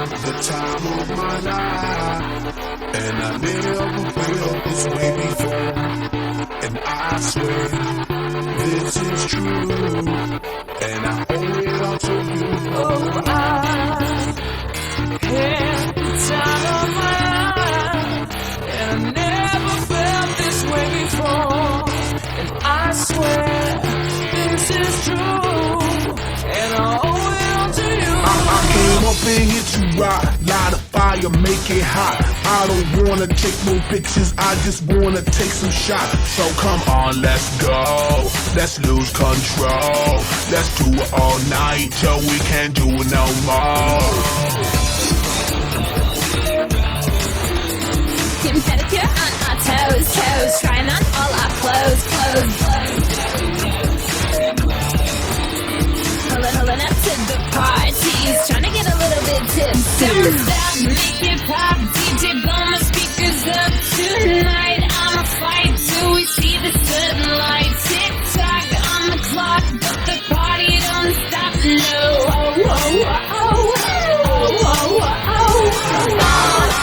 the time of my life, and I never felt this way before. And I swear this is true, and I owe it all to you. Oh, I had the time of my life, and I never felt this way before. And I swear this is true, and I owe it all to you. I came up in here to rock, light a fire, make it hot. I don't wanna take no pictures, I just wanna take some shots. So come on, let's go, let's lose control. Let's do it all night till we can't do it no more. Skin pedicure on our toes, trying on all our clothes. Pulling up to the parties, trying to get a little bit tipsy. Don't stop, make it pop, DJ blow my speakers up tonight. I'ma fight till we see the sunlight. Tick tock on the clock, but the party don't stop. No, oh, oh, oh, oh, oh, oh, oh, oh.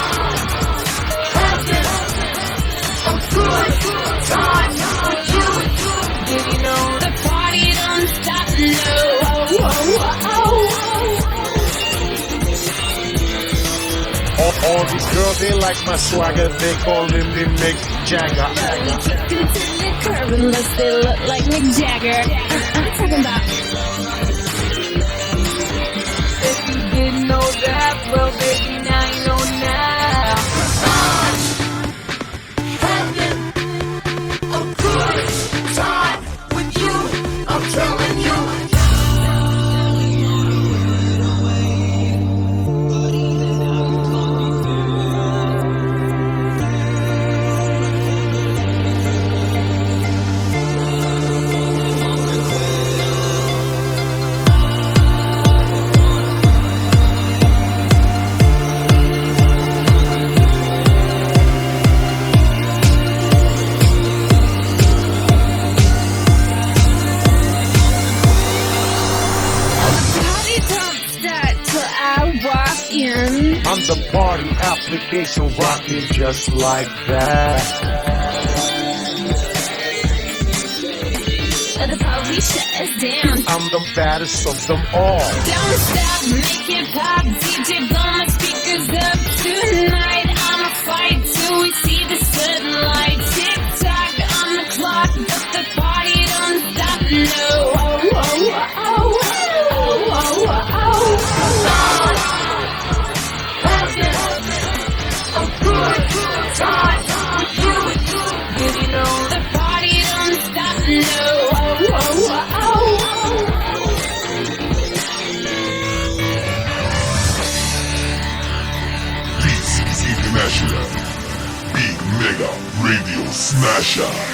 Good time with you. Did you know The party don't stop, no. Oh, oh, oh, All these girls, they like my swagger. They call him the Mick Jagger. oh. We kicked it to the curb unless they look like Mick Jagger. I'm talking about. if you didn't know that? Well, baby, now you know now. Having a good time with you, I'm telling you. Party don't start till I walk in. I'm the party application rocking just like that. The police shut us down. I'm the baddest of them all. Don't stop, make it pop, DJ blow my speakers up tonight. I'ma fight till we see the sunlight. Tick tock on the clock, but the party don't stop. No, oh, oh, oh, oh, oh, oh, Having a good time with you. Did you know The party don't stop. No, oh, oh, oh, This is International Big Mega Radio Smasher.